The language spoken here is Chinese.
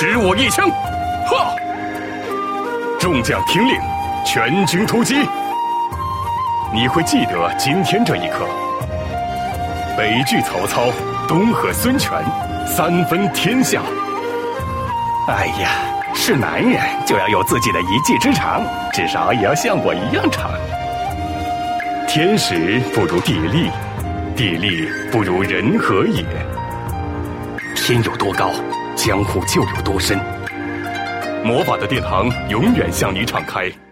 使我一枪！哈！众将听令，全军突击！你会记得今天这一刻。北拒曹操，东和孙权，三分天下。哎呀，是男人就要有自己的一技之长，至少也要像我一样长。天时不如地利，地利不如人和也。天有多高，江湖就有多深。魔法的殿堂永远向你敞开。